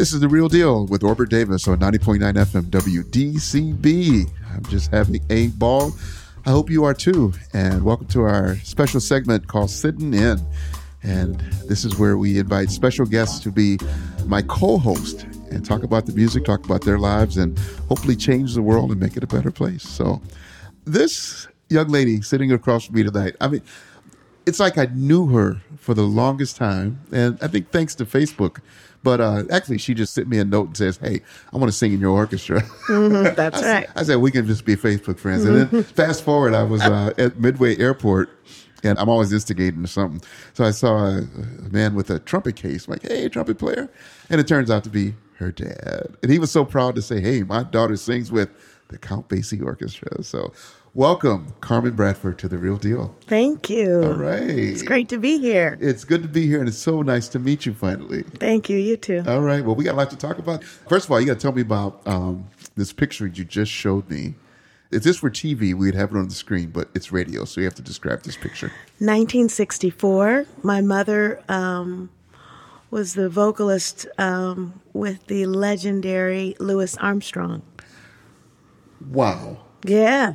This is The Real Deal with Orbert Davis on 90.9 FM WDCB. I'm just having a ball. I hope you are too. And welcome to our special segment called Sitting In. And this is where we invite special guests to be my co-host and talk about the music, talk about their lives, and hopefully change the world and make it a better place. So this young lady sitting across from me tonight, I mean, it's like I knew her for the longest time. And I think thanks to Facebook. But actually, she just sent me a note and says, hey, I want to sing in your orchestra. Mm-hmm, that's right. I said, we can just be Facebook friends. And then fast forward, I was at Midway Airport, and I'm always instigating something. So I saw a man with a trumpet case. I'm like, hey, trumpet player. And it turns out to be her dad. And he was so proud to say, hey, my daughter sings with the Count Basie Orchestra. So welcome, Carmen Bradford, to The Real Deal. Thank you. All right. It's great to be here. It's good to be here, and it's so nice to meet you finally. Thank you. You too. All right. Well, we got a lot to talk about. First of all, you got to tell me about this picture you just showed me. If this were TV, we'd have it on the screen, but it's radio, so you have to describe this picture. 1964. My mother was the vocalist with the legendary Louis Armstrong. Wow. Yeah.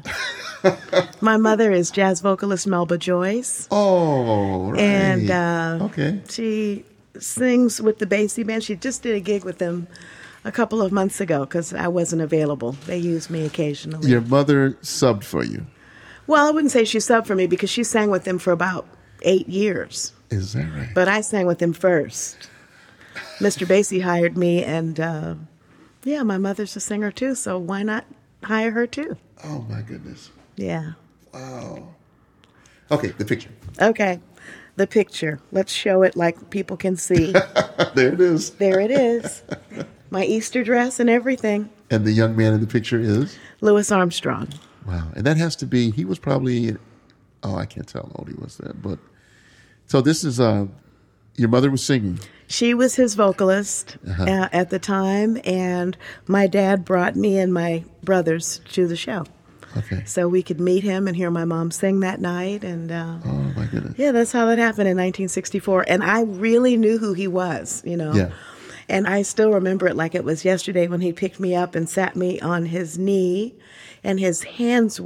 My mother is jazz vocalist Melba Joyce. Oh, right. And okay. She sings with the Basie Band. She just did a gig with them a couple of months ago because I wasn't available. They used me occasionally. Your mother subbed for you? Well, I wouldn't say she subbed for me because she sang with them for about 8 years. Is that right? But I sang with them first. Mr. Basie hired me, and yeah, my mother's a singer too, so why not hire her too? Oh, my goodness. Yeah. Wow. Okay, the picture. Okay, the picture. Let's show it like people can see. There it is. There it is. My Easter dress and everything. And the young man in the picture is? Louis Armstrong. Wow. And that has to be, he was probably, I can't tell how old he was then. But, so this is, your mother was singing. She was his vocalist at the time, and my dad brought me and my brothers to the show. Okay. So we could meet him and hear my mom sing that night. And oh, my goodness. yeah, that's how that happened in 1964. And I really knew who he was, you know. Yeah. And I still remember it like it was yesterday when he picked me up and sat me on his knee, and his hands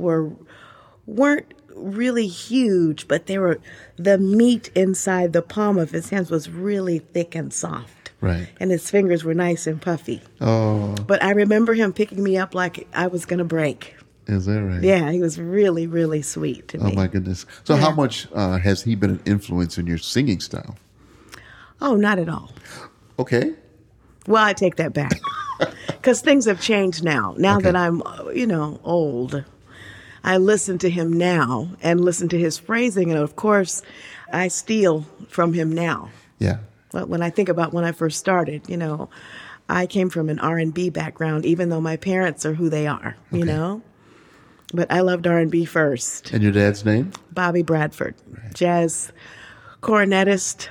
weren't really huge, but they were, the meat inside the palm of his hands was really thick and soft. Right. And his fingers were nice and puffy. Oh. But I remember him picking me up like I was going to break. Is that right? Yeah, he was really, really sweet to me. Oh, my goodness. So how much has he been an influence in your singing style? Oh, not at all. Okay. Well, I take that back. Because things have changed now. Now that I'm, old, I listen to him now and listen to his phrasing. And, of course, I steal from him now. Yeah. But when I think about when I first started, I came from an R&B background, even though my parents are who they are, you know. But I loved R&B first. And your dad's name? Bobby Bradford, jazz cornetist,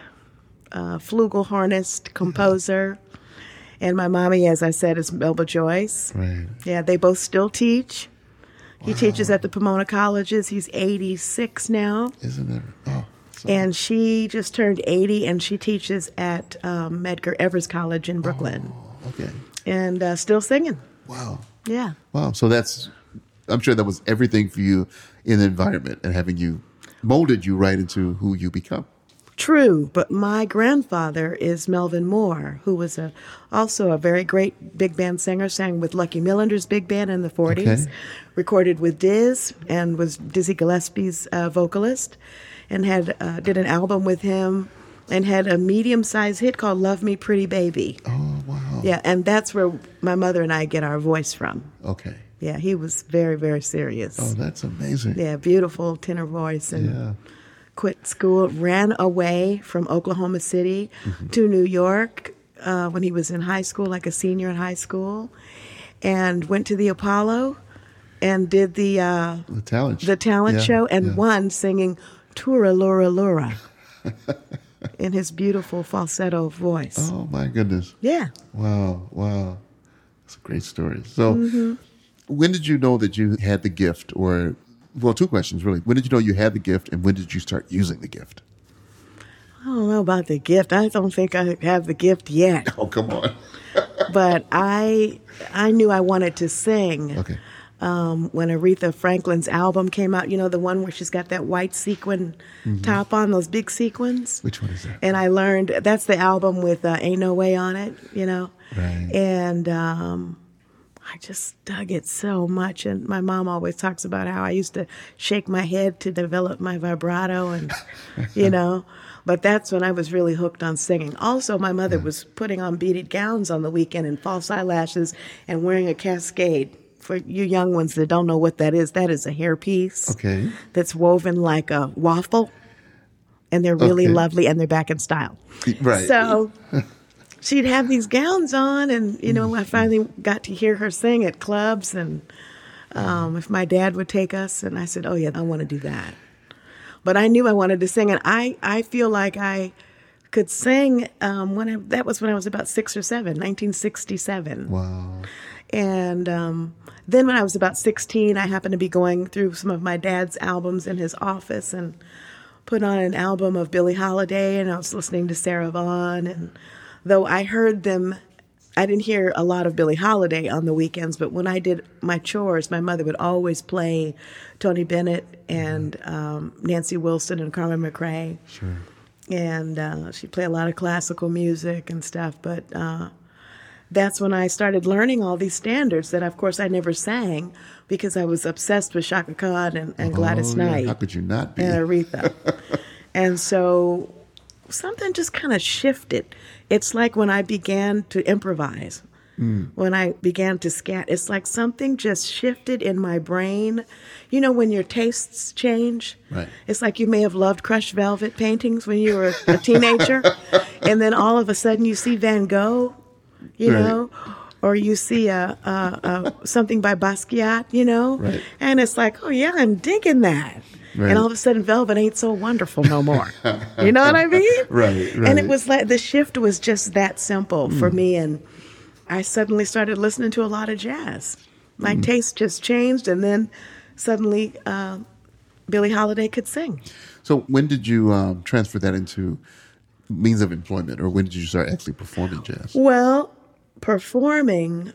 flugelhornist, composer. And my mommy, as I said, is Melba Joyce. Right. Yeah, they both still teach. He teaches at the Pomona Colleges. He's 86 now. Isn't it? Oh. And she just turned 80, and she teaches at Medgar Evers College in Brooklyn. Oh, okay. And still singing. Wow. Yeah. Wow. So I'm sure that was everything for you in the environment and having you molded you right into who you become. True, but my grandfather is Melvin Moore, who was also a very great big band singer, sang with Lucky Millinder's big band in the 40s, recorded with Diz, and was Dizzy Gillespie's vocalist, and did an album with him, and had a medium-sized hit called Love Me Pretty Baby. Oh, wow. Yeah, and that's where my mother and I get our voice from. Okay. Yeah, he was very, very serious. Oh, that's amazing. Yeah, beautiful tenor voice. And quit school, ran away from Oklahoma City to New York when he was in high school, like a senior in high school, and went to the Apollo and did the talent show and won singing Tura Lura Lura in his beautiful falsetto voice. Oh, my goodness. Yeah. Wow. That's a great story. So when did you know that you had the gift or... Well, two questions, really. When did you know you had the gift, and when did you start using the gift? I don't know about the gift. I don't think I have the gift yet. Oh, come on. But I knew I wanted to sing. Okay. When Aretha Franklin's album came out, the one where she's got that white sequin top on, those big sequins. Which one is that? And I learned that's the album with Ain't No Way on it, Right. And I just dug it so much. And my mom always talks about how I used to shake my head to develop my vibrato and, But that's when I was really hooked on singing. Also, my mother was putting on beaded gowns on the weekend and false eyelashes and wearing a cascade. For you young ones that don't know what that is a hairpiece that's woven like a waffle, and they're really lovely, and they're back in style. Right. So she'd have these gowns on, and, I finally got to hear her sing at clubs, and if my dad would take us, and I said, oh, yeah, I want to do that. But I knew I wanted to sing, and I feel like I could sing that was when I was about 6 or 7, 1967. Wow. And then when I was about 16, I happened to be going through some of my dad's albums in his office and put on an album of Billie Holiday, and I was listening to Sarah Vaughan. And though I heard them, I didn't hear a lot of Billie Holiday on the weekends, but when I did my chores, my mother would always play Tony Bennett and Nancy Wilson and Carmen McRae. Sure. And she'd play a lot of classical music and stuff, but that's when I started learning all these standards that, of course, I never sang because I was obsessed with Chaka Khan and Gladys Knight. How could you not be? And Aretha. And so something just kind of shifted. It's like when I began to improvise, when I began to scat, it's like something just shifted in my brain. When your tastes change? Right. It's like you may have loved crushed velvet paintings when you were a teenager, and then all of a sudden you see Van Gogh, or you see something by Basquiat, Right. And it's like, oh, yeah, I'm digging that. Right. And all of a sudden, velvet ain't so wonderful no more. You know what I mean? Right. And it was like the shift was just that simple for me. And I suddenly started listening to a lot of jazz. My taste just changed. And then suddenly Billie Holiday could sing. So when did you transfer that into means of employment, or when did you start actually performing jazz? Well, performing,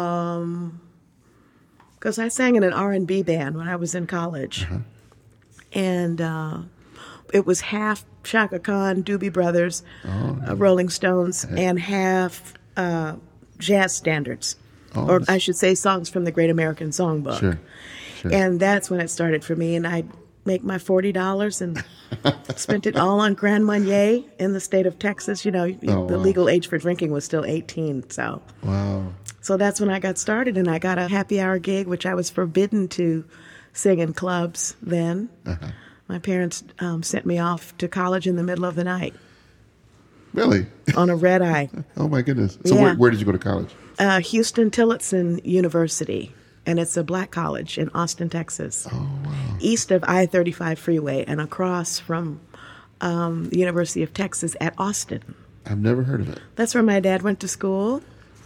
because I sang in an R&B band when I was in college. And it was half Chaka Khan, Doobie Brothers, Rolling Stones, and half jazz standards. Or I should say songs from the Great American Songbook. Sure. And that's when it started for me. And I'd make my $40 and spent it all on Grand Marnier in the state of Texas. The legal age for drinking was still 18. So So that's when I got started, and I got a happy hour gig, which I was forbidden to sing in clubs then. My parents sent me off to college in the middle of the night. Really? On a red eye. Oh, my goodness. So where did you go to college? Houston Tillotson University, and it's a black college in Austin, Texas. Oh, wow. East of I-35 freeway and across from the University of Texas at Austin. I've never heard of it. That's where my dad went to school.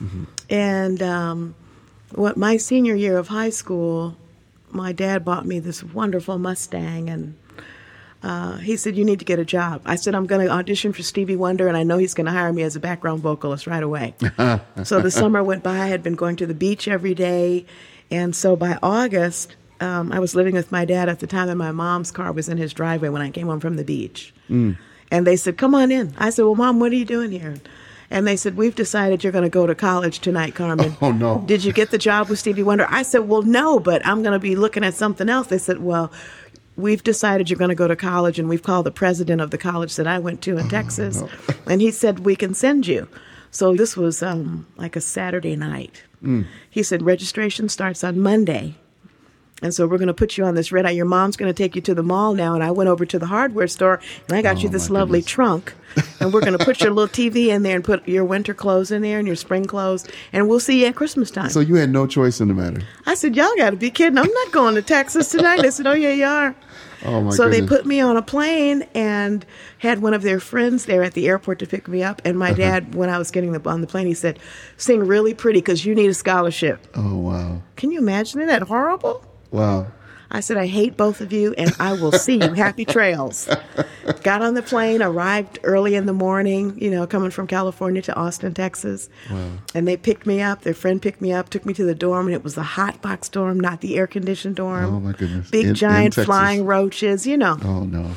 And my senior year of high school, my dad bought me this wonderful Mustang, and he said, you need to get a job. I said, I'm going to audition for Stevie Wonder, and I know he's going to hire me as a background vocalist right away. So the summer went by. I had been going to the beach every day. And so by August, I was living with my dad at the time, and my mom's car was in his driveway when I came home from the beach. And they said, come on in. I said, well, Mom, what are you doing here? And they said, we've decided you're going to go to college tonight, Carmen. Oh, no. Did you get the job with Stevie Wonder? I said, well, no, but I'm going to be looking at something else. They said, well, we've decided you're going to go to college, and we've called the president of the college that I went to in Texas. No. And he said, we can send you. So this was like a Saturday night. He said, registration starts on Monday. And so we're going to put you on this red eye. Your mom's going to take you to the mall now. And I went over to the hardware store, and I got you this lovely trunk. And we're going to put your little TV in there and put your winter clothes in there and your spring clothes. And we'll see you at Christmas time. So you had no choice in the matter. I said, y'all got to be kidding. I'm not going to Texas tonight. They said, oh, yeah, you are. Oh, my So goodness. they put me on a plane and had one of their friends there at the airport to pick me up. And my dad, when I was getting on the plane, he said, sing really pretty because you need a scholarship. Oh, wow. Can you imagine it? That horrible? Wow. I said, I hate both of you, and I will see you. Happy trails. Got on the plane, arrived early in the morning, coming from California to Austin, Texas. Wow. And they picked me up. Their friend picked me up, took me to the dorm, and it was the hot box dorm, not the air-conditioned dorm. Oh, my goodness. Big, giant in flying roaches, Oh, no.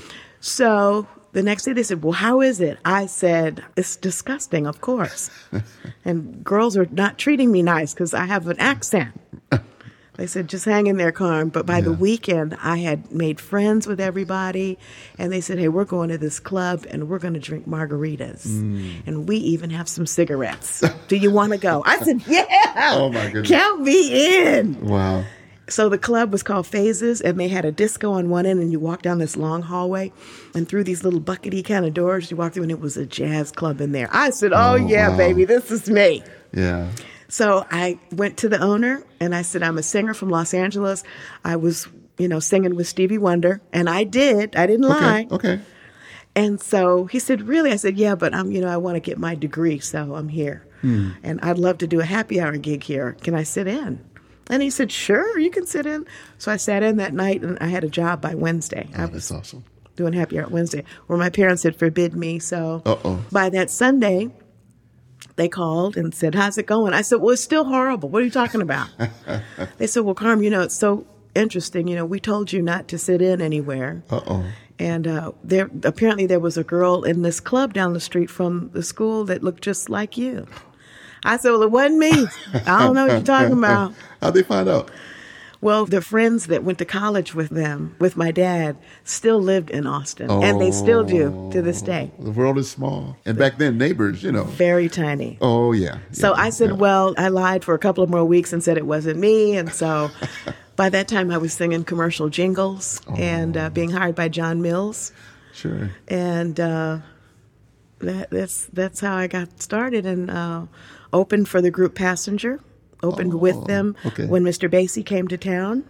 So the next day they said, well, how is it? I said, it's disgusting, of course. And girls are not treating me nice because I have an accent. They said, just hang in there, Carm. But by the weekend, I had made friends with everybody. And they said, hey, we're going to this club, and we're going to drink margaritas. And we even have some cigarettes. Do you want to go? I said, yeah. Oh, my goodness. Count me in. Wow. So the club was called Phases, and they had a disco on one end, and you walk down this long hallway, and through these little buckety kind of doors, you walk through, and it was a jazz club in there. I said, oh yeah, wow. baby, this is me. Yeah. So I went to the owner, and I said, I'm a singer from Los Angeles. I was, singing with Stevie Wonder, and I didn't lie. Okay. And so he said, really? I said, yeah, but I want to get my degree, so I'm here. And I'd love to do a happy hour gig here. Can I sit in? And he said, sure, you can sit in. So I sat in that night, and I had a job by Wednesday. Oh, that's awesome. Doing happy hour Wednesday, where my parents had forbid me. So Uh-oh. by that Sunday, they called and said, how's it going? I said, well, it's still horrible. What are you talking about? They said, well, Carm, it's so interesting. We told you not to sit in anywhere. Uh-oh. And apparently there was a girl in this club down the street from the school that looked just like you. I said, well, it wasn't me. I don't know what you're talking about. How'd they find out? Well, the friends that went to college with them, with my dad, still lived in Austin. And they still do to this day. The world is small. And back then, neighbors, Very tiny. Oh, yeah. So I said, well, I lied for a couple of more weeks and said it wasn't me. And so by that time, I was singing commercial jingles and being hired by John Mills. Sure. And that's how I got started and opened for the group Passenger. Opened with them when Mr. Basie came to town.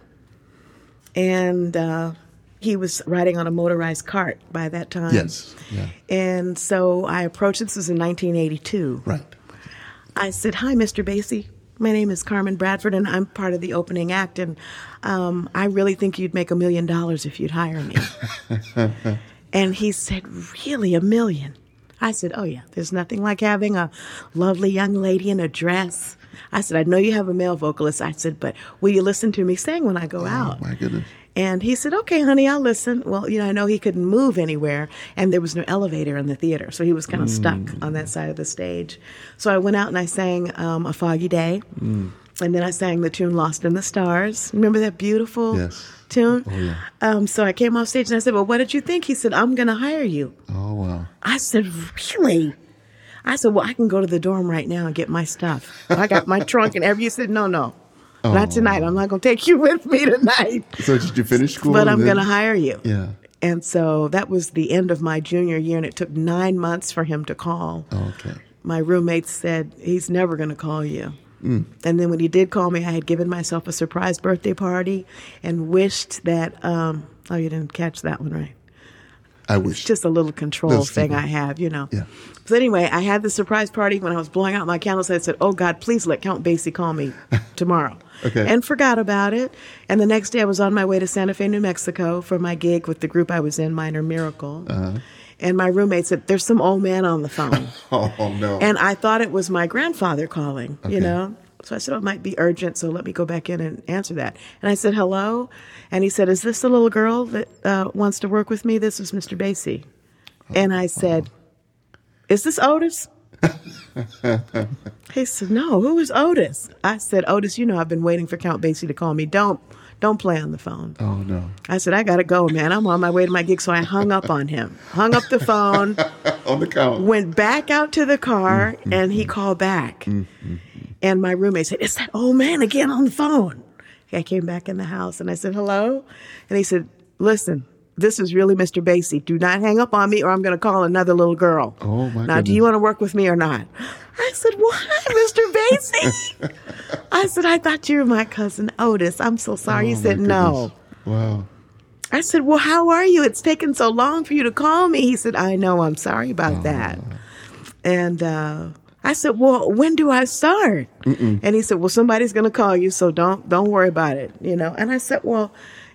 And he was riding on a motorized cart by that time. Yes. Yeah. And so I approached, this was in 1982. Right. I said, hi, Mr. Basie. My name is Carmen Bradford, and I'm part of the opening act. And I really think you'd make $1 million if you'd hire me. And he said, really, $1 million? I said, oh, yeah, there's nothing like having a lovely young lady in a dress. I said, I know you have a male vocalist. I said, but will you listen to me sing when I go out? Oh, my goodness. And he said, okay, honey, I'll listen. Well, I know he couldn't move anywhere, and there was no elevator in the theater, so he was kind of stuck on that side of the stage. So I went out and I sang A Foggy Day, and then I sang the tune Lost in the Stars. Remember that beautiful tune? Oh, yeah. So I came off stage and I said, well, what did you think? He said, I'm going to hire you. Oh, wow. I said, really? I said, well, I can go to the dorm right now and get my stuff. I got my trunk and everything. He said, no, not tonight. I'm not going to take you with me tonight. So did you finish school? But I'm going to hire you. Yeah. And so that was the end of my junior year, and it took 9 months for him to call. Okay. My roommate said, he's never going to call you. And then when he did call me, I had given myself a surprise birthday party and wished that, oh, you didn't catch that one, right? I wish. It's just a little control thing I have, Yeah. So anyway, I had the surprise party. When I was blowing out my candles, I said, oh, God, please let Count Basie call me tomorrow. Okay. And forgot about it. And the next day I was on my way to Santa Fe, New Mexico for my gig with the group I was in, Minor Miracle. And my roommate said, there's some old man on the phone. Oh, no. And I thought it was my grandfather calling, So I said, oh, it might be urgent, so let me go back in and answer that. And I said, hello? And he said, is this the little girl that wants to work with me? This is Mr. Basie. And I said, is this Otis? He said, no, who is Otis? I said, Otis, I've been waiting for Count Basie to call me. Don't play on the phone. Oh, no. I said, I got to go, man. I'm on my way to my gig. So I hung up on him, hung up the phone. On the count. Went back out to the car, and he called back. And my roommate said, it's that old man again on the phone. I came back in the house, and I said, hello? And he said, listen, this is really Mr. Basie. Do not hang up on me, or I'm going to call another little girl. Oh, my Now, goodness. do you want to work with me or not? I said, why, Mr. Basie? I said, I thought you were my cousin Otis. I'm so sorry. He said, no. Wow. I said, well, how are you? It's taken so long for you to call me. He said, I know. I'm sorry about that. And I said, well, when do I start? And he said, well, somebody's going to call you, so don't worry about it, And I said, well,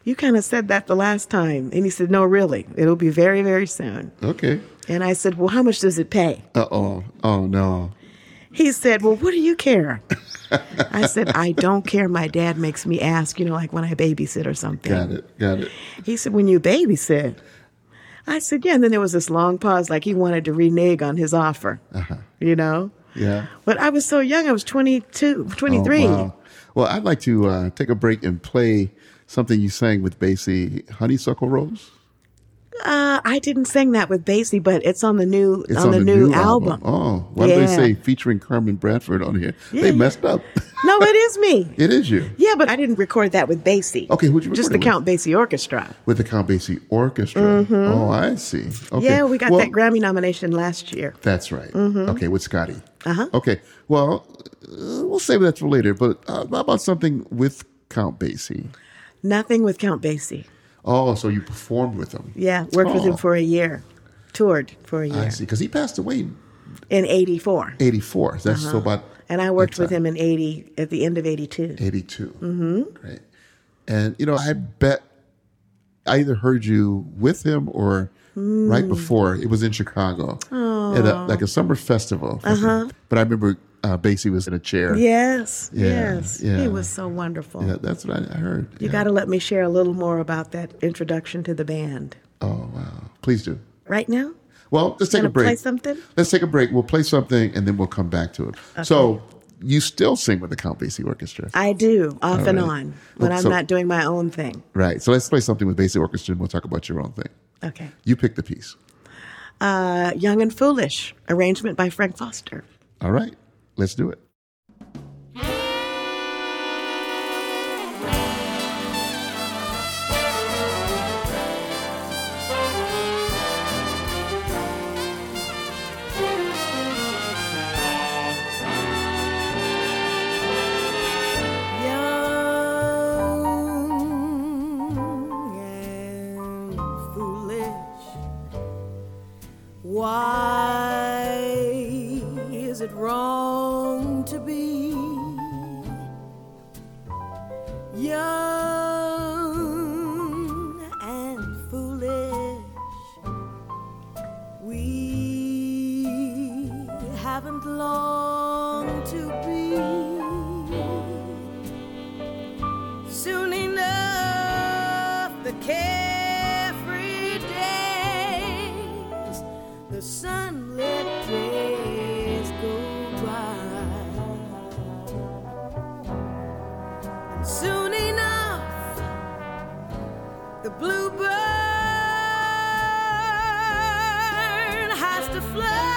you kind of said that the last time. And he said, no, really, it'll be very, very soon. Okay. And I said, well, how much does it pay? Uh-oh. Oh, no. He said, well, what do you care? I said, I don't care. My dad makes me ask, like when I babysit or something. Got it. He said, when you babysit? I said, yeah. And then there was this long pause, like he wanted to renege on his offer, Yeah. But I was so young. I was 22, 23. Oh, wow. Well, I'd like to take a break and play something you sang with Basie, Honeysuckle Rose. I didn't sing that with Basie, but it's on the new album. Oh, why do they say featuring Carmen Bradford on here? Yeah. They messed up. No, it is me. It is you. Yeah, but I didn't record that with Basie. Okay, who'd you record Just the Count Basie Orchestra. With the Count Basie Orchestra. Mm-hmm. Oh, I see. Okay. Yeah, we got that Grammy nomination last year. That's right. Mm-hmm. Okay, with Scotty. Uh-huh. Okay, well, we'll save that for later, but how about something with Count Basie? Nothing with Count Basie. Oh, so you performed with him? Yeah, worked with him for a year. Toured for a year. I see, because he passed away in 84. 84. That's so about. And I worked with him in 80, at the end of 82. 82. Mm-hmm. Great. And, I bet I either heard you with him or right before. It was in Chicago at a summer festival. Uh-huh. But I remember Basie was in a chair. Yes. Yeah. He was so wonderful. Yeah, that's what I heard. You got to let me share a little more about that introduction to the band. Oh, wow. Please do. Right now? Well, let's take a break. Play something? Let's take a break. We'll play something, and then we'll come back to it. Okay. So you still sing with the Count Basie Orchestra? I do, off and on, when I'm not doing my own thing. Right. So let's play something with Basie Orchestra, and we'll talk about your own thing. Okay. You pick the piece. Young and Foolish, arrangement by Frank Foster. All right. Let's do it. Why is it wrong to be young and foolish? We haven't long to be. Soon enough, the carefree days, the sunlit days go by. And soon enough, the bluebird has to fly.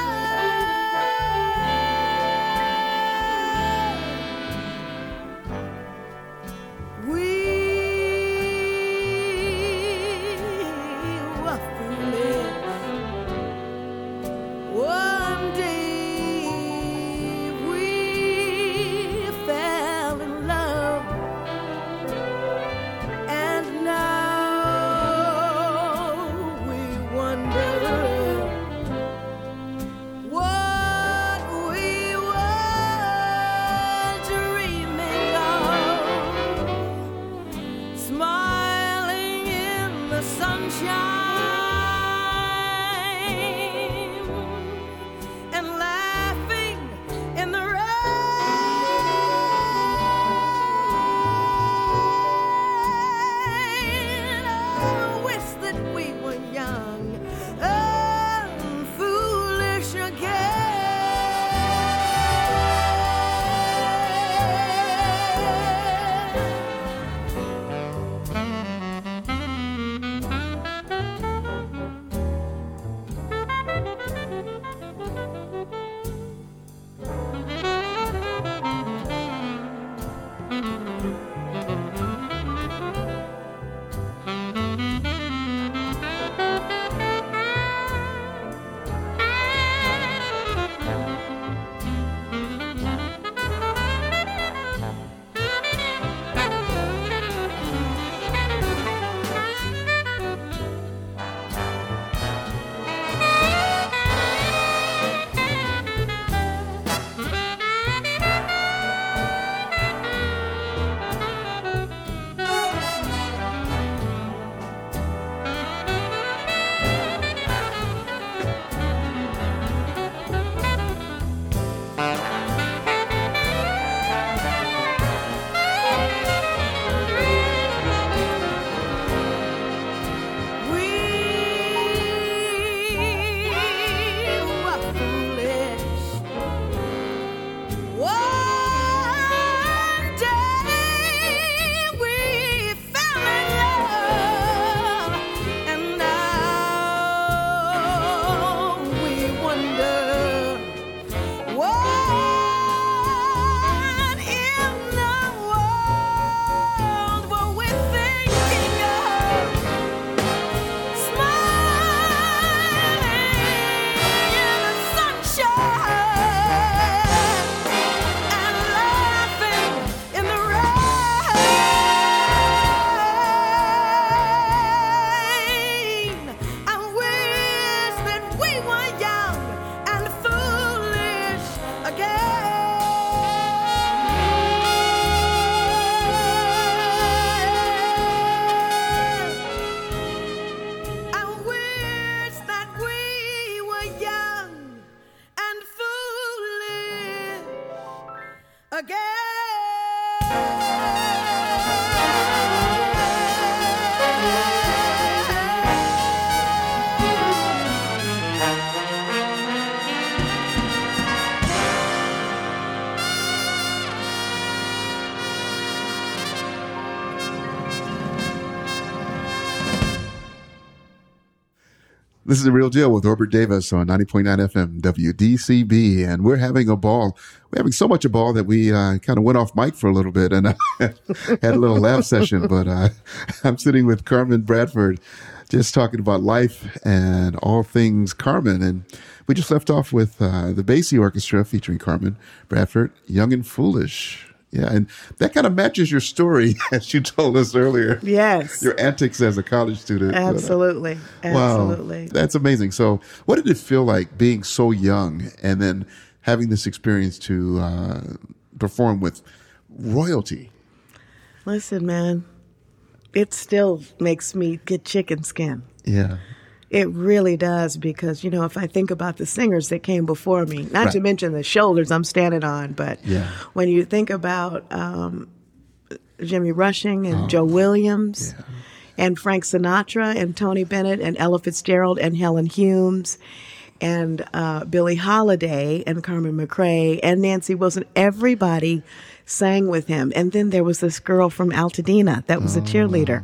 This is The Real Deal with Orbert Davis on 90.9 FM WDCB, and we're having a ball. We're having so much a ball that we kind of went off mic for a little bit and had a little laugh session, but I'm sitting with Carmen Bradford, just talking about life and all things Carmen, and we just left off with the Basie Orchestra featuring Carmen Bradford, Young and Foolish. Yeah, and that kind of matches your story, as you told us earlier. Yes. Your antics as a college student. Absolutely. Absolutely. Wow, that's amazing. So what did it feel like being so young and then having this experience to perform with royalty? Listen, man, it still makes me get chicken skin. Yeah. It really does, because, if I think about the singers that came before me, not to mention the shoulders I'm standing on, but when you think about Jimmy Rushing and Joe Williams and Frank Sinatra and Tony Bennett and Ella Fitzgerald and Helen Humes and Billie Holiday and Carmen McRae and Nancy Wilson, everybody sang with him. And then there was this girl from Altadena that was a cheerleader.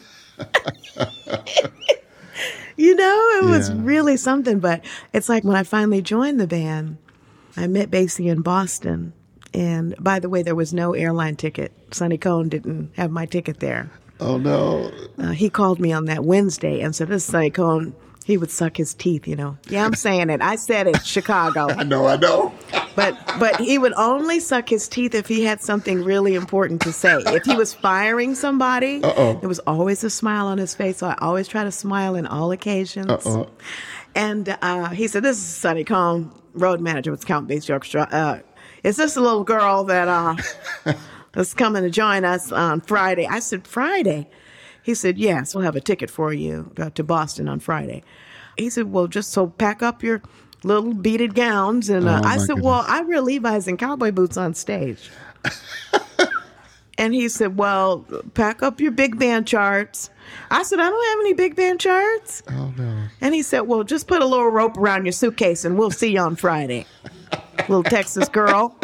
It was really something. But it's like when I finally joined the band, I met Basie in Boston. And by the way, there was no airline ticket. Sonny Cohn didn't have my ticket there. Oh, no. He called me on that Wednesday and said, this is Sonny Cohn. He would suck his teeth, Yeah, I'm saying it. I said it, Chicago. I know. But he would only suck his teeth if he had something really important to say. If he was firing somebody, there was always a smile on his face. So I always try to smile in all occasions. And he said, this is Sonny Cohn, road manager with Count Basie Orchestra. Is this a little girl that is coming to join us on Friday? I said, Friday? He said, yes, we'll have a ticket for you to Boston on Friday. He said, well, just so pack up your little beaded gowns. And I said, well, I wear Levi's and cowboy boots on stage. And he said, well, pack up your big band charts. I said, I don't have any big band charts. Oh, no. And he said, well, just put a little rope around your suitcase and we'll see you on Friday. Little Texas girl.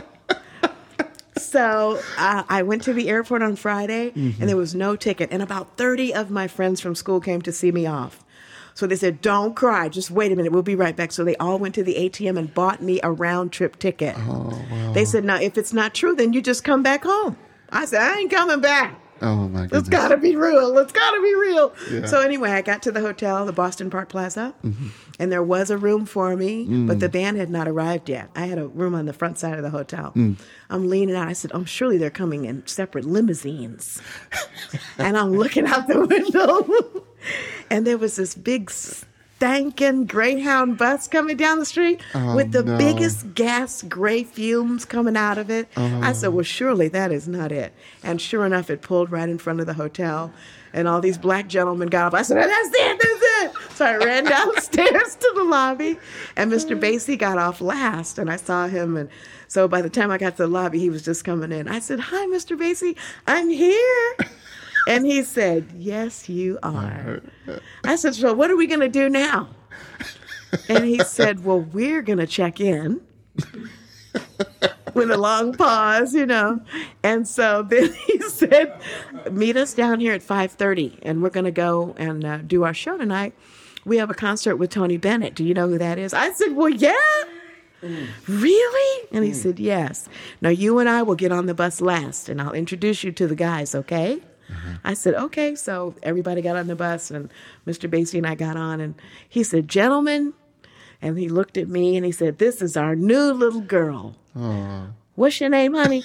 So I went to the airport on Friday, and there was no ticket. And about 30 of my friends from school came to see me off. So they said, don't cry. Just wait a minute. We'll be right back. So they all went to the ATM and bought me a round-trip ticket. Oh, wow. They said, now, if it's not true, then you just come back home. I said, I ain't coming back. Oh, my goodness. It's got to be real. It's got to be real. Yeah. So anyway, I got to the hotel, the Boston Park Plaza, and there was a room for me, but the band had not arrived yet. I had a room on the front side of the hotel. I'm leaning out. I said, oh, surely they're coming in separate limousines. And I'm looking out the window, and there was this big stinking Greyhound bus coming down the street with the biggest gas gray fumes coming out of it. I said, well, surely that is not it. And sure enough, it pulled right in front of the hotel, and all these black gentlemen got up. I said, that's it. So I ran downstairs to the lobby, and Mr. Basie got off last, and I saw him. And so by the time I got to the lobby, he was just coming in. I said, hi, Mr. Basie, I'm here. And he said, yes, you are. I said, so what are we going to do now? And he said, well, we're going to check in. With a long pause, And so then he said, meet us down here at 5:30, and we're going to go and do our show tonight. We have a concert with Tony Bennett. Do you know who that is? I said, well, yeah. Really? And he said, yes. Now, you and I will get on the bus last, and I'll introduce you to the guys, okay? I said, okay. So everybody got on the bus, and Mr. Basie and I got on, and he said, gentlemen, and he looked at me, and he said, this is our new little girl. Aww. What's your name, honey?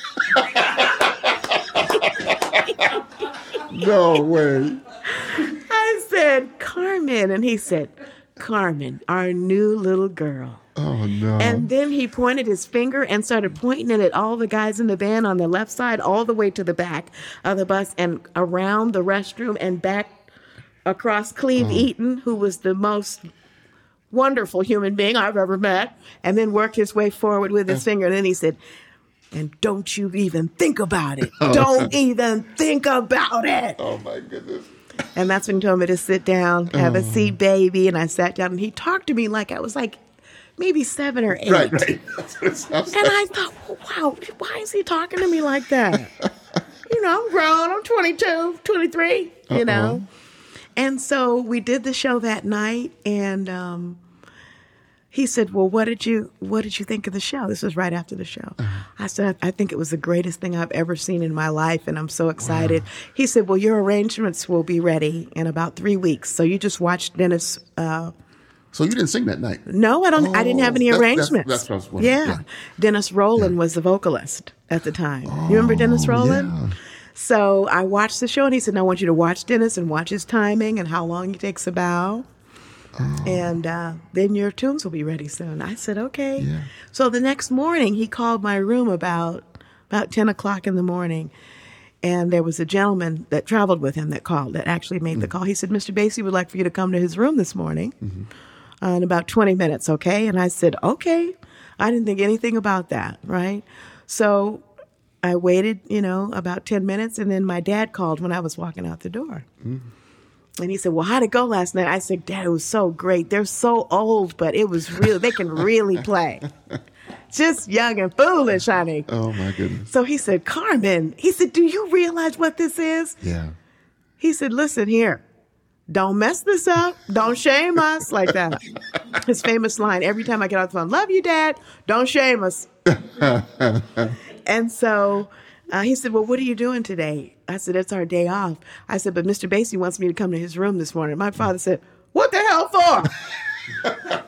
No way. I said, Carmen. And he said, Carmen, our new little girl. Oh, no. And then he pointed his finger and started pointing it at all the guys in the band on the left side, all the way to the back of the bus and around the restroom and back across Cleve Eaton, who was the most wonderful human being I've ever met, and then worked his way forward with his finger. And then he said, and don't you even think about it. Don't even think about it. Oh, my goodness. And that's when he told me to sit down, have a seat, baby. And I sat down, and he talked to me like I was like maybe 7 or 8. Right. That's what it sounds and I thought, wow, why is he talking to me like that? I'm grown. I'm 22, 23, And so we did the show that night, and he said, well, what did you think of the show? This was right after the show. I said, I think it was the greatest thing I've ever seen in my life, and I'm so excited. Wow. He said, well, your arrangements will be ready in about 3 weeks, so you just watch Dennis. So you didn't sing that night? No, I don't. I didn't have any arrangements. That's what I was wondering. Yeah. Dennis Rowland was the vocalist at the time. You remember Dennis Rowland? Yeah. So I watched the show, and he said, I want you to watch Dennis and watch his timing and how long he takes to bow. And then your tunes will be ready soon. I said, okay. Yeah. So the next morning, he called my room about 10 o'clock in the morning. And there was a gentleman that traveled with him that called, that actually made the call. He said, Mr. Basie would like for you to come to his room this morning in about 20 minutes, okay? And I said, okay. I didn't think anything about that, right? So I waited, about 10 minutes, and then my dad called when I was walking out the door. And he said, well, how'd it go last night? I said, Dad, it was so great. They're so old, but it was real. They can really play. Just young and foolish, honey. Oh, my goodness. So he said, Carmen, he said, do you realize what this is? Yeah. He said, listen here. Don't mess this up. Don't shame us like that. His famous line, every time I get off the phone, love you, Dad. Don't shame us. And so he said, well, what are you doing today? I said, it's our day off. I said, but Mr. Basie wants me to come to his room this morning. My father said, what the hell for?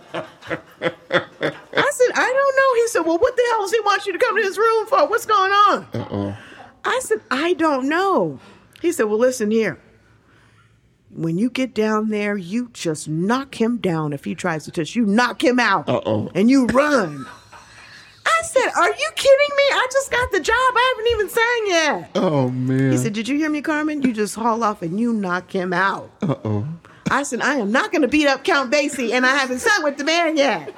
I said, I don't know. He said, well, what the hell does he want you to come to his room for? What's going on? Uh-oh. I said, I don't know. He said, well, listen here. When you get down there, you just knock him down if he tries to touch you. Knock him out. Uh-oh. And you run. I said, are you kidding me? I just got the job. I haven't even sang yet. Oh, man. He said, did you hear me, Carmen? You just haul off and you knock him out. Uh-oh. I said, I am not going to beat up Count Basie, and I haven't sung with the man yet.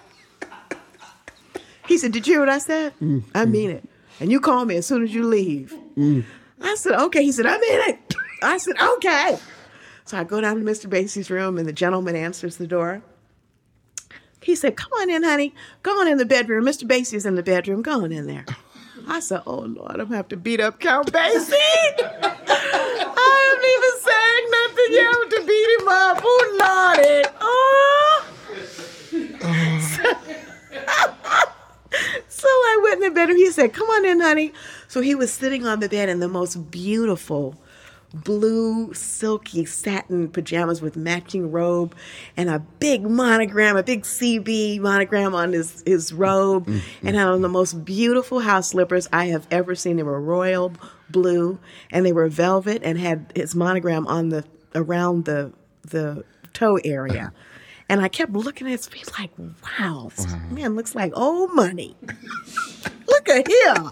He said, did you hear what I said? I mean it. And you call me as soon as you leave. I said, okay. He said, I mean it. I said, okay. So I go down to Mr. Basie's room, and the gentleman answers the door. He said, come on in, honey. Go on in the bedroom. Mr. Basie's in the bedroom. Go on in there. I said, oh, Lord, I'm going to have to beat up Count Basie. I haven't even sang nothing yet to beat him up. Oh, Lordy. Oh. So I went in the bedroom. He said, come on in, honey. So he was sitting on the bed in the most beautiful blue, silky satin pajamas with matching robe and a big monogram, a big CB monogram on his robe, and had on the most beautiful house slippers I have ever seen. They were royal blue, and they were velvet and had his monogram on around the toe area. And I kept looking at his feet like, wow, this man looks like old money. Look at him.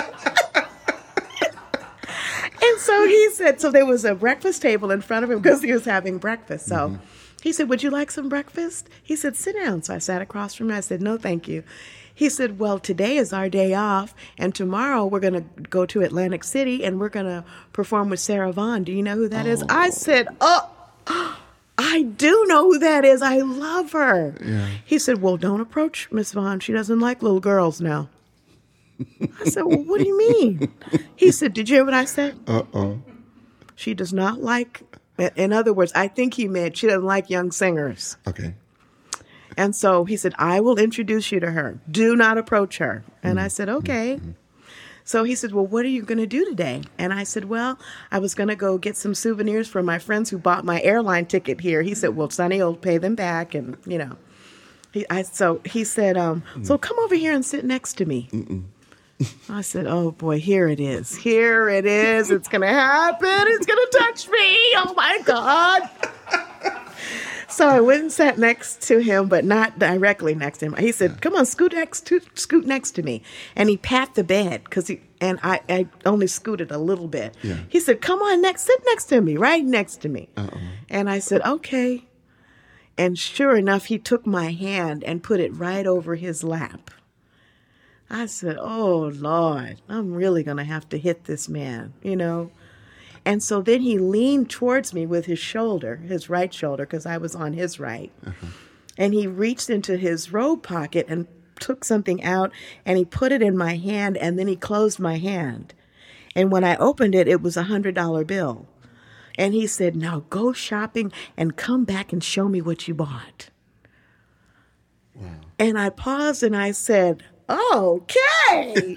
And so he said, so there was a breakfast table in front of him because he was having breakfast. So he said, would you like some breakfast? He said, sit down. So I sat across from him. I said, no, thank you. He said, well, today is our day off, and tomorrow we're going to go to Atlantic City, and we're going to perform with Sarah Vaughan. Do you know who that is? I said, I do know who that is. I love her. Yeah. He said, well, don't approach Miss Vaughan. She doesn't like little girls now. I said, well, what do you mean? He said, did you hear what I said? She does not like, in other words, I think he meant she doesn't like young singers. Okay. And so he said, I will introduce you to her. Do not approach her. And I said, okay. So he said, well, what are you going to do today? And I said, well, I was going to go get some souvenirs from my friends who bought my airline ticket here. He said, well, Sonny will pay them back. And, So he said, so come over here and sit next to me. I said, oh, boy, here it is. Here it is. It's going to happen. It's going to touch me. Oh, my God. So I went and sat next to him, but not directly next to him. He said, come on, scoot next to me. And he pat the bed, I only scooted a little bit. Yeah. He said, come on, sit next to me, right next to me. And I said, okay. And sure enough, he took my hand and put it right over his lap. I said, oh, Lord, I'm really going to have to hit this man, And so then he leaned towards me with his shoulder, his right shoulder, because I was on his right. And he reached into his robe pocket and took something out, and he put it in my hand, and then he closed my hand. And when I opened it, it was $100 bill. And he said, now go shopping and come back and show me what you bought. Wow. And I paused and I said, okay.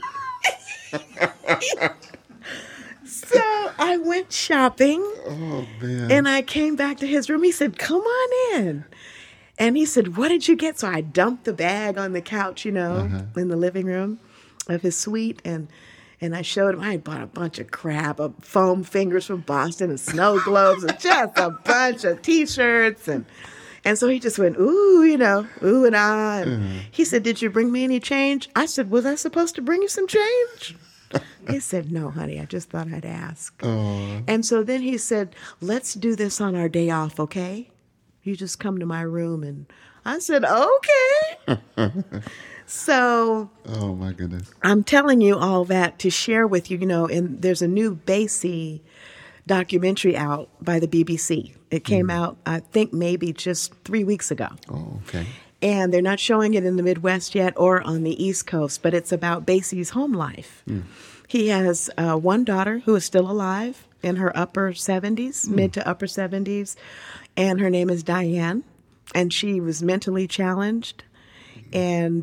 So I went shopping. Oh, man. And I came back to his room. He said, come on in. And he said, what did you get? So I dumped the bag on the couch, in the living room of his suite. And I showed him I had bought a bunch of crap, foam fingers from Boston and snow globes and just a bunch of T-shirts. And so he just went, ooh, ooh and ah. And he said, did you bring me any change? I said, was I supposed to bring you some change? He said, no, honey, I just thought I'd ask. Oh. And so then he said, let's do this on our day off, okay? You just come to my room. And I said, okay. So, oh my goodness. I'm telling you all that to share with you, and there's a new Basie documentary out by the BBC. It came out, I think, maybe just 3 weeks ago. Oh, okay. And they're not showing it in the Midwest yet or on the East Coast, but it's about Basie's home life. He has one daughter who is still alive in her upper 70s, mid to upper 70s, and her name is Diane, and she was mentally challenged. And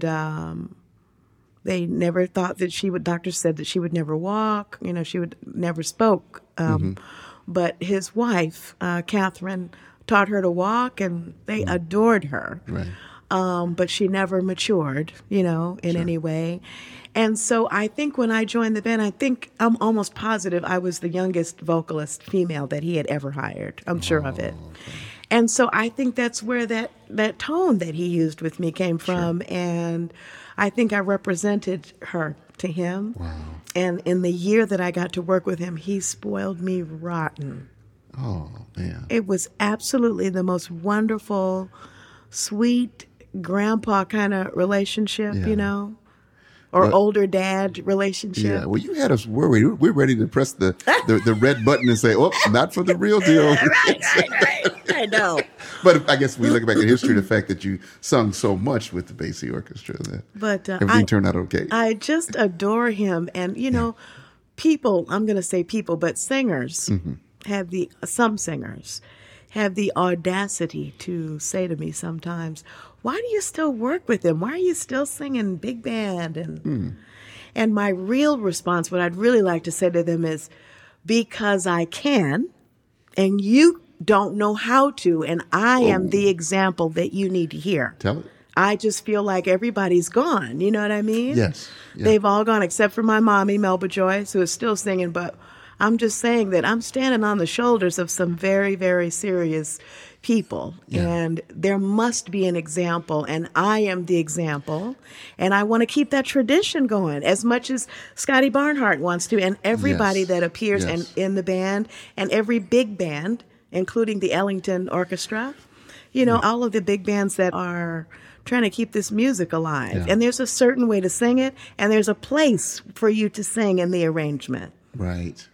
they never thought that she would, doctors said that she would never walk, she would never spoke. But his wife, Catherine, taught her to walk, and they adored her. Right. But she never matured, in any way. And so I think when I joined the band, I'm almost positive I was the youngest vocalist female that he had ever hired. I'm sure of it. Okay. And so I think that's where that tone that he used with me came from. Sure. And I think I represented her to him. Wow. And in the year that I got to work with him, he spoiled me rotten. Oh, man. It was absolutely the most wonderful, sweet grandpa kind of relationship, or older dad relationship. Yeah, well, you had us worried. We're ready to press the red button and say, "Oh, not for the real deal." right. I know. But I guess we look back at history, the fact that you sung so much with the Basie Orchestra, that everything turned out okay. I just adore him, and people. I'm going to say people, but singers have some singers have the audacity to say to me sometimes, why do you still work with him? Why are you still singing big band? And my real response, what I'd really like to say to them is, because I can, and you don't know how to, and I am the example that you need to hear. Tell it. I just feel like everybody's gone. You know what I mean? Yes. Yeah. They've all gone except for my mommy, Melba Joyce, who is still singing, but I'm just saying that I'm standing on the shoulders of some very, very serious people. Yeah. And there must be an example, and I am the example. And I want to keep that tradition going as much as Scotty Barnhart wants to, and everybody that appears in the band, and every big band, including the Ellington Orchestra, all of the big bands that are trying to keep this music alive. Yeah. And there's a certain way to sing it, and there's a place for you to sing in the arrangement. Right.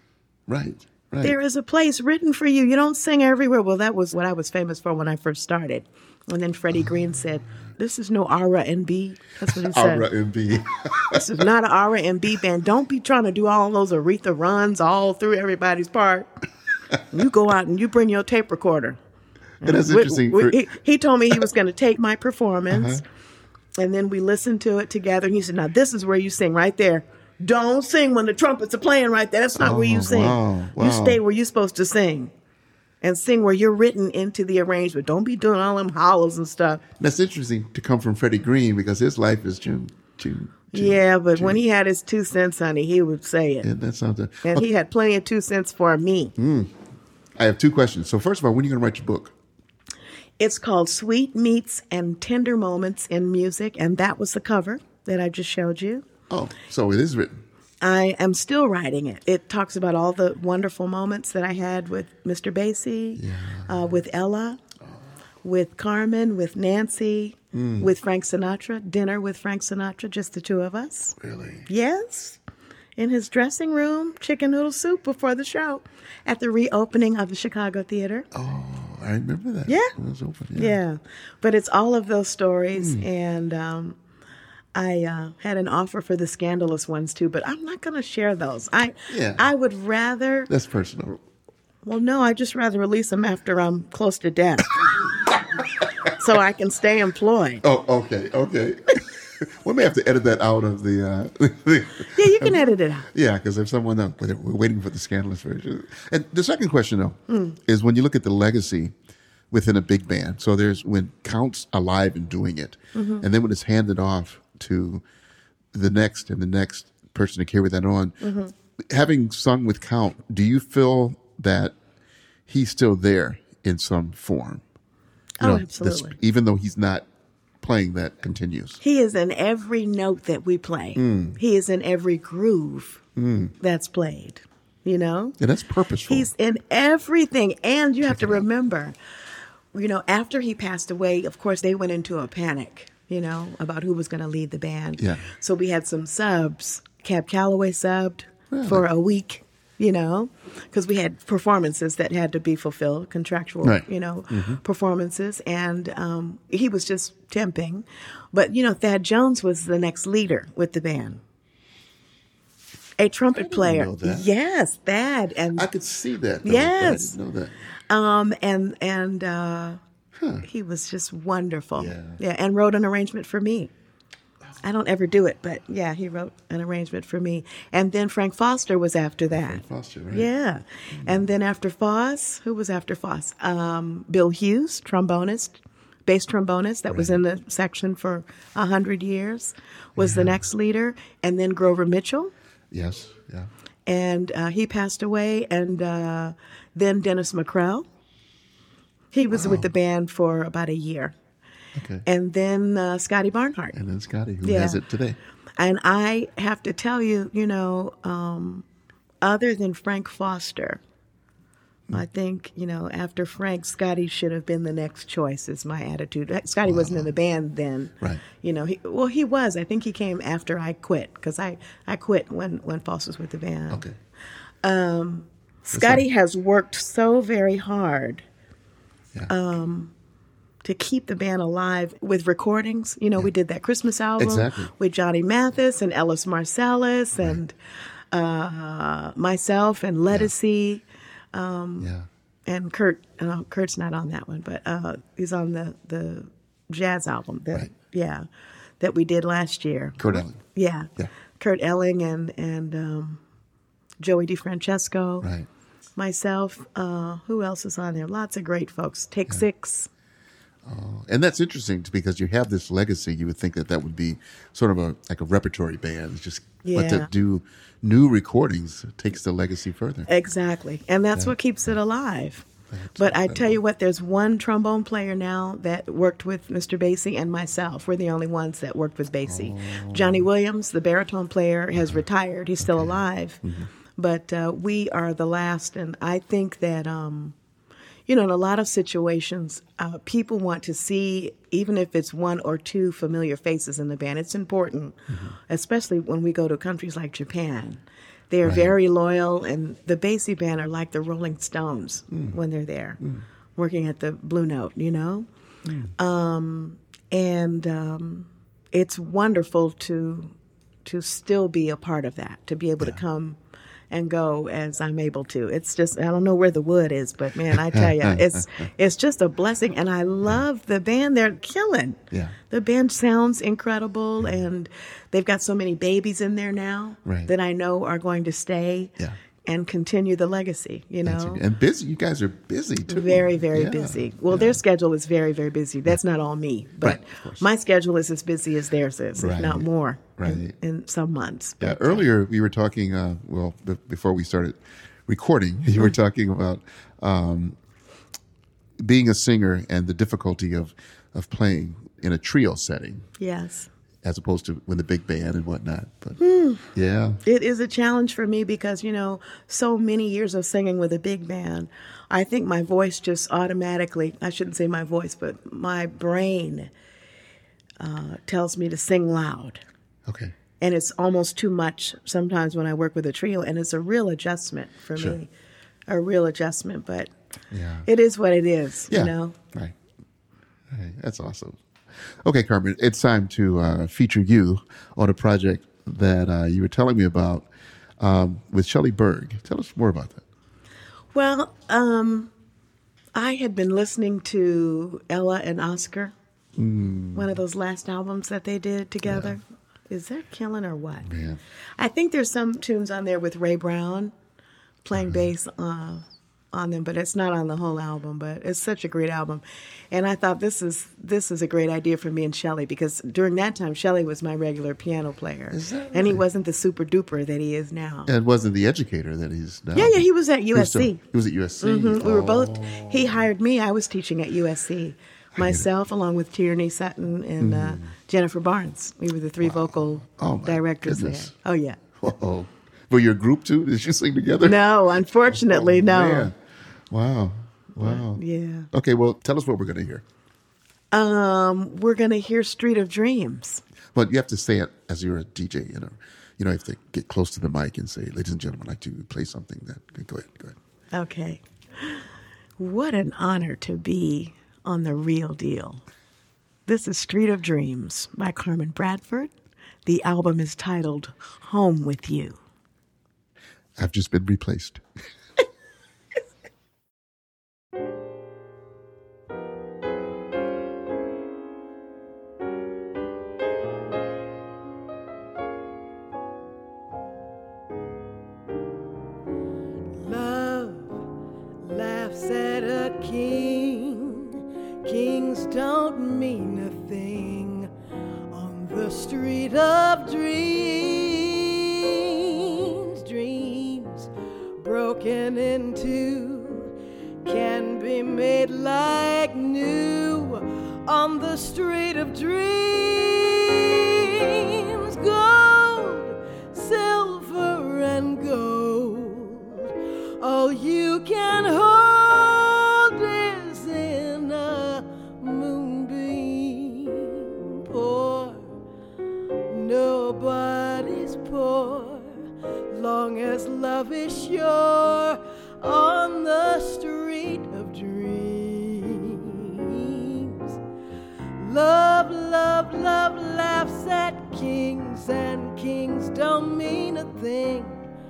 There is a place written for you. You don't sing everywhere. Well, that was what I was famous for when I first started. And then Freddie Green said, this is no R&B. That's what he said. R&B. This is not an R&B band. Don't be trying to do all those Aretha runs all through everybody's part. You go out and you bring your tape recorder. And that's interesting. He told me he was going to take my performance, and then we listened to it together. And he said, now this is where you sing right there. Don't sing when the trumpets are playing right there. That's not where you sing. Wow. You stay where you're supposed to sing. And sing where you're written into the arrangement. Don't be doing all them hollows and stuff. That's interesting to come from Freddie Green, because his life is Yeah, but when he had his 2 cents, honey, he would say it. Yeah, that's something. And he had plenty of 2 cents for me. I have 2 questions. So first of all, when are you going to write your book? It's called Sweet Meats and Tender Moments in Music, and that was the cover that I just showed you. Oh, so it is written. I am still writing it. It talks about all the wonderful moments that I had with Mr. Basie, with Ella, with Carmen, with Nancy, with Frank Sinatra, dinner with Frank Sinatra, just the 2 of us. Really? Yes. In his dressing room, chicken noodle soup before the show at the reopening of the Chicago Theater. Oh, I remember that. Yeah. It was open, yeah. But it's all of those stories, and I had an offer for the Scandalous ones too, but I'm not going to share those. I would rather. That's personal. Well, no, I just rather release them after I'm close to death, so I can stay employed. Oh, okay. We may have to edit that out of the. Yeah, you can edit it out. Yeah, because if someone we're waiting for the scandalous version. And the second question, though, is when you look at the legacy within a big band. So there's when Count's alive and doing it, and then when it's handed off to the next and the next person to carry that on. Having sung with Count, do you feel that he's still there in some form? Absolutely. Even though he's not playing, that continues. He is in every note that we play. He is in every groove that's played, And that's purposeful. He's in everything. And you have to remember, after he passed away, of course, they went into a panic, about who was going to lead the band. Yeah. So we had some subs. Cab Calloway subbed for a week, because we had performances that had to be fulfilled, contractual, performances. And he was just temping. But, Thad Jones was the next leader with the band. A trumpet player. Know that. Yes, Thad. And I could see that, though, yes. but I didn't know that. He was just wonderful. Yeah. And wrote an arrangement for me. I don't ever do it, but yeah, he wrote an arrangement for me. And then Frank Foster was after that. Frank Foster, right? Yeah. And then after Foss, who was after Foss? Bill Hughes, trombonist, bass trombonist that was in the section for 100 years, was the next leader. And then Grover Mitchell. Yes, yeah. And he passed away. And then Dennis McCrell. He was with the band for about a year. Okay. And then Scotty Barnhart. And then Scotty, who has it today. And I have to tell you, other than Frank Foster, I think, after Frank, Scotty should have been the next choice is my attitude. Scotty wasn't in the band then. Right. He was. I think he came after I quit because I quit when Foster was with the band. Okay. Scotty has worked so very hard. Yeah. To keep the band alive with recordings. We did that Christmas album with Johnny Mathis and Ellis Marsalis and myself and Lettucey. And Kurt. Kurt's not on that one, but he's on the jazz album that we did last year. Kurt Elling. Yeah. Kurt Elling and Joey DeFrancesco. Right. Myself. Who else is on there? Lots of great folks. Take Six. And that's interesting because you have this legacy. You would think that would be sort of like a repertory band. It's just but to do new recordings takes the legacy further. Exactly. And that's what keeps it alive. But I tell you what, there's one trombone player now that worked with Mr. Basie and myself. We're the only ones that worked with Basie. Johnny Williams, the baritone player, has retired. He's still alive. But we are the last. And I think that... in a lot of situations, people want to see, even if it's one or two familiar faces in the band. It's important, especially when we go to countries like Japan. They are very loyal, and the Basie band are like the Rolling Stones when they're there, working at the Blue Note, it's wonderful to still be a part of that, to be able to come and go as I'm able to. It's just, I don't know where the wood is, but man, I tell you, it's just a blessing. And I love the band. They're killing. Yeah. The band sounds incredible, and they've got so many babies in there now that I know are going to stay and continue the legacy, And busy. You guys are busy, too. Very, very busy. Well, their schedule is very, very busy. That's not all me, but my schedule is as busy as theirs is, if not more, in some months. Yeah, earlier we were talking, before we started recording, you were talking about being a singer and the difficulty of playing in a trio setting. Yes. As opposed to with the big band and whatnot. But yeah. It is a challenge for me because, so many years of singing with a big band, I think my voice just automatically, I shouldn't say my voice, but my brain tells me to sing loud. Okay. And it's almost too much sometimes when I work with a trio, and it's a real adjustment for me. A real adjustment, but it is what it is, Right. That's awesome. Okay, Carmen, it's time to feature you on a project that you were telling me about with Shelley Berg. Tell us more about that. Well, I had been listening to Ella and Oscar, one of those last albums that they did together. Yeah. Is that killing or what? Yeah. I think there's some tunes on there with Ray Brown playing bass on them, but it's not on the whole album. But it's such a great album, and I thought this is a great idea for me and Shelley, because during that time Shelley was my regular piano player, and he wasn't the super duper that he is now, and wasn't the educator that he's now. Yeah, he was at USC. He was at USC. Mm-hmm. We were both. He hired me. I was teaching at USC. Myself, along with Tierney Sutton and Jennifer Barnes. We were the three vocal directors there. Oh, yeah. Whoa. Were you a group, too? Did you sing together? No, unfortunately, no. Man. Wow. Yeah. Okay, well, tell us what we're going to hear. We're going to hear Street of Dreams. But you have to say it as you're a DJ, you know. You have to get close to the mic and say, ladies and gentlemen, I'd like to play something. Go ahead. Okay. What an honor to be on The Real Deal. This is Street of Dreams by Carmen Bradford. The album is titled Home With You. I've just been replaced. Love laughs at a king. Kings don't mean a thing on the street of dreams. Dreams broken into can be made like new on the street of dreams. Gold, silver, and gold, all you can hold is in a moonbeam. Poor, nobody's poor, long as love is sure on the street of dreams. Love, love, love laughs at kings, and kings don't mean a thing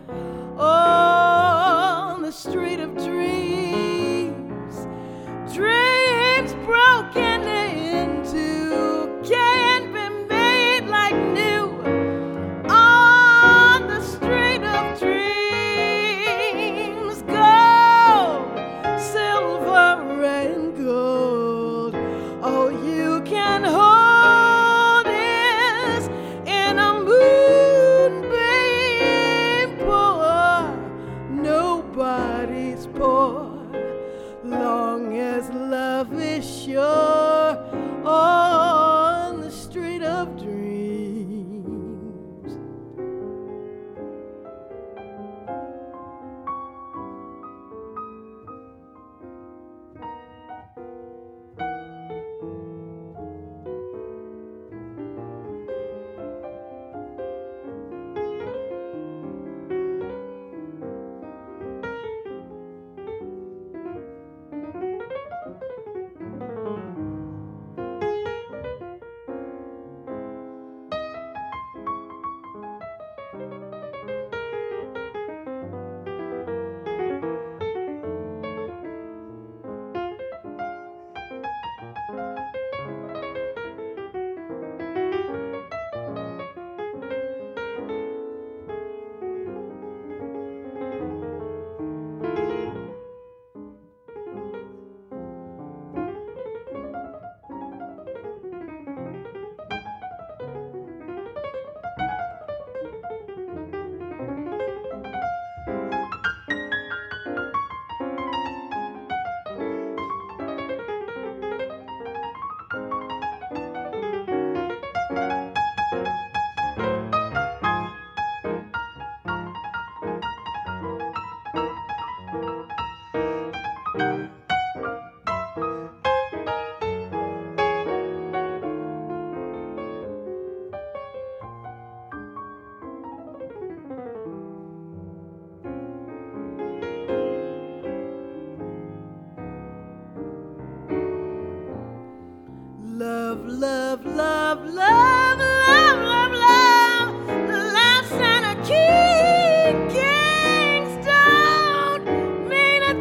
on the street of dreams. Dreams broken into can be made like new on the street of dreams. Gold, silver, and gold, all you can hold is in a moonbeam. Poor, nobody's poor, long as love is sure on the street of dreams. Love, love, love, love, love, love, love, laughs at a king. Kings don't mean a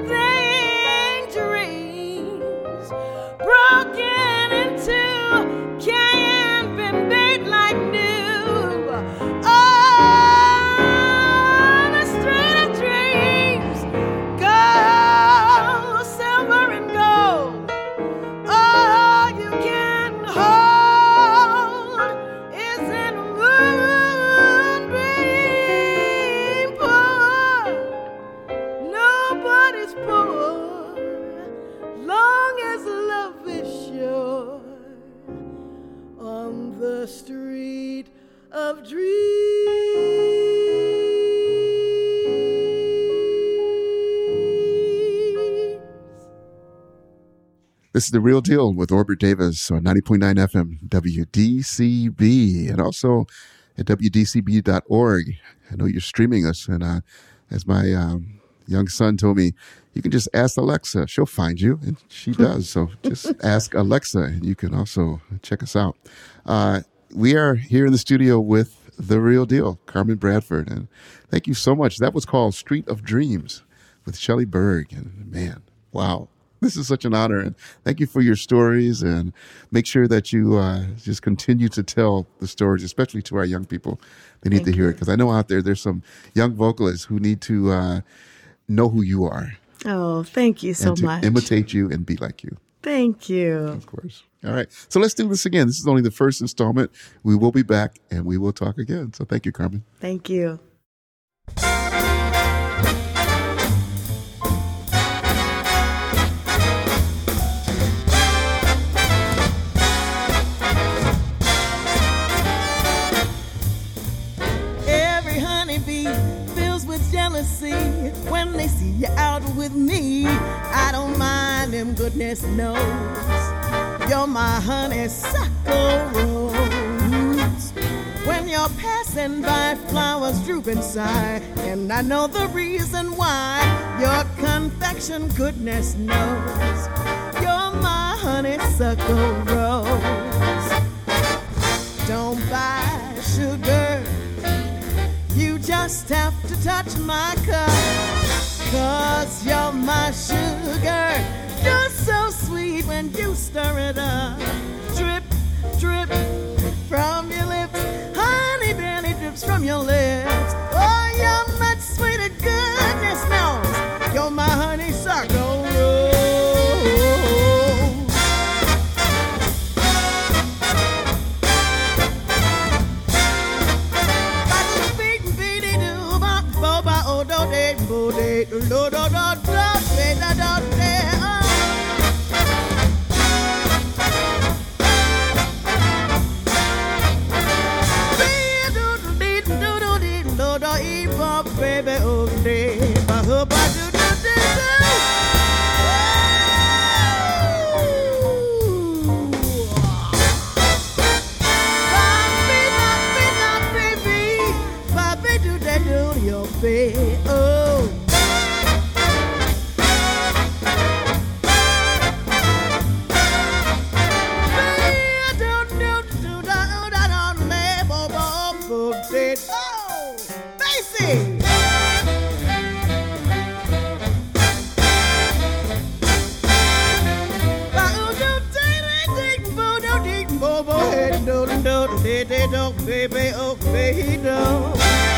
the street of dreams. This is The Real Deal with Orbit Davis on 90.9 FM WDCB and also at WDCB.org. I know you're streaming us, and as my young son told me, you can just ask Alexa. She'll find you, and she does. So just ask Alexa, and you can also check us out. We are here in the studio with The Real Deal, Carmen Bradford. And thank you so much. That was called Street of Dreams with Shelley Berg. And man, wow. This is such an honor, and thank you for your stories, and make sure that you just continue to tell the stories, especially to our young people. They need to hear it, because I know out there's some young vocalists who need to know who you are. Oh, thank you so much. Imitate you and be like you. Thank you. Of course. All right. So let's do this again. This is only the first installment. We will be back, and we will talk again. So thank you, Carmen. Thank you. When they see you out with me, I don't mind them, goodness knows. You're my honeysuckle rose. When you're passing by, flowers droop inside, and I know the reason why. Your confection, goodness knows. You're my honeysuckle rose. Don't buy sugar, you just have to touch my cup, 'cause you're my sugar. You're so sweet when you stir it up. Drip, drip from your lips. Honey barely drips from your lips. Oh, you're much sweeter, goodness knows. You're my honeysuckle rose. Baby, oh, baby, oh, baby, don't.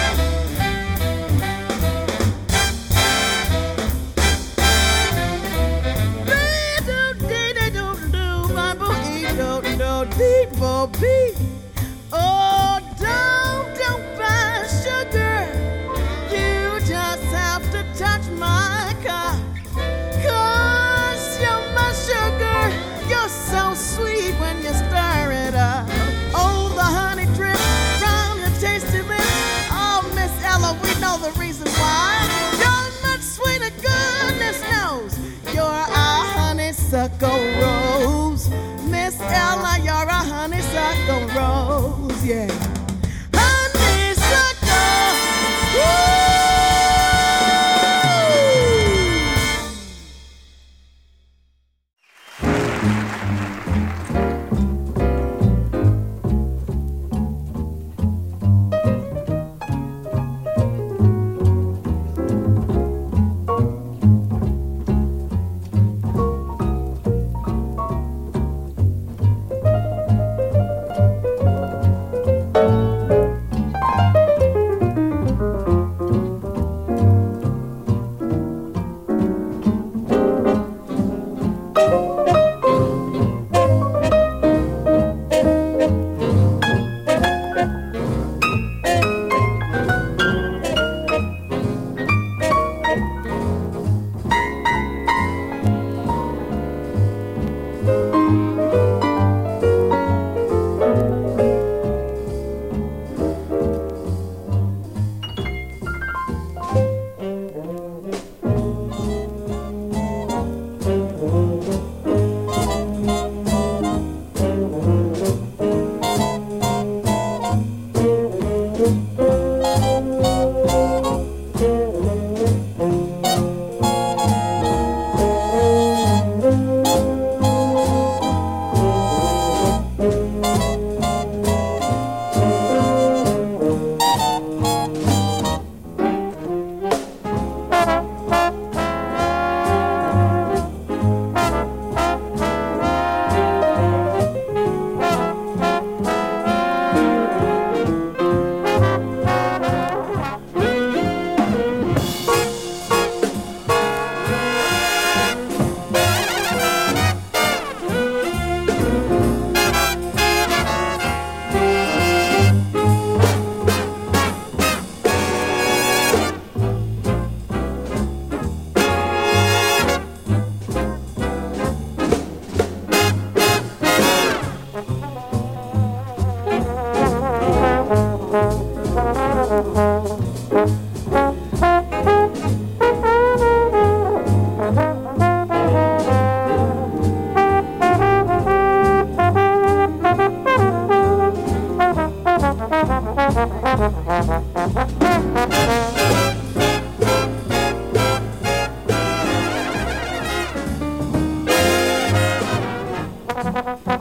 Oh, don't buy sugar. You just have to touch my cup, 'cause you're my sugar. You're so sweet when you stir it up. Oh, the honey drip from your tasty lips. Oh, Miss Ella, we know the reason why. You're much sweeter, goodness knows. You're a honeysuckle rose. Miss Ella, you're a honeysuckle rose, yeah. Honeysuckle, woo!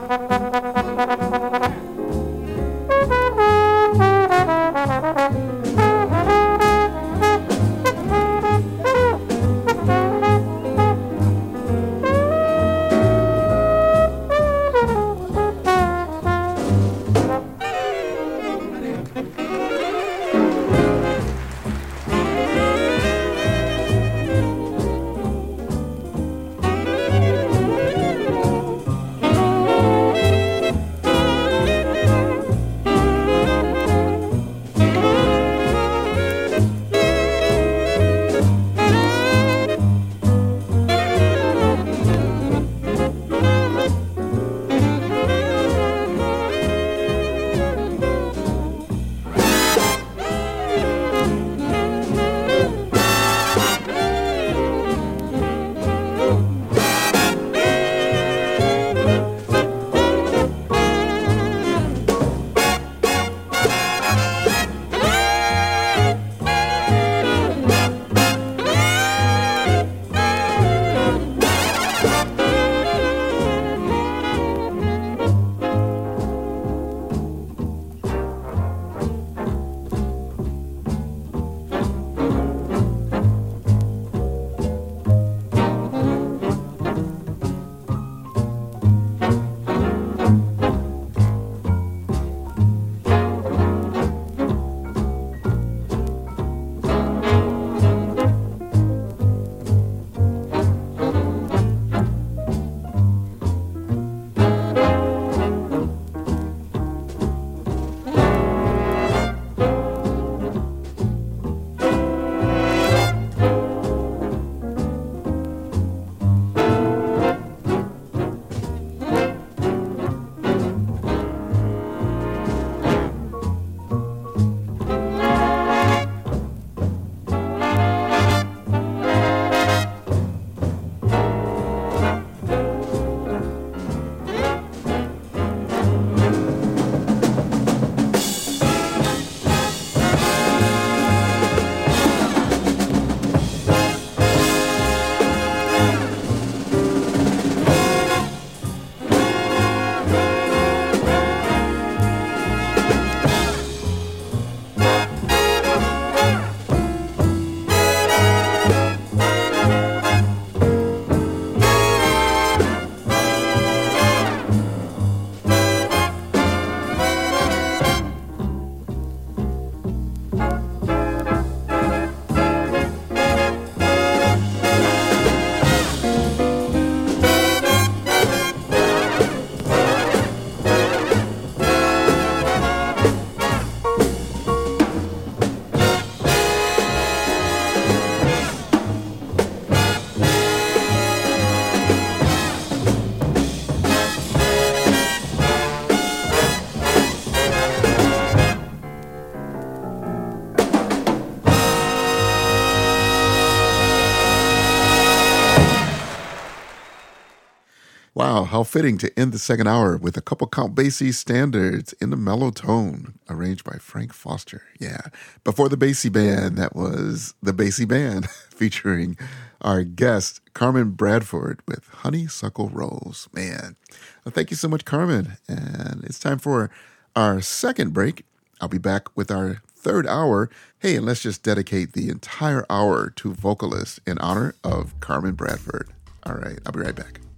Wow, how fitting to end the second hour with a couple Count Basie standards in the mellow tone, arranged by Frank Foster. Yeah. Before the Basie Band, that was the Basie Band, featuring our guest, Carmen Bradford, with Honeysuckle Rose. Man, well, thank you so much, Carmen. And it's time for our second break. I'll be back with our third hour. Hey, and let's just dedicate the entire hour to vocalists in honor of Carmen Bradford. All right, I'll be right back.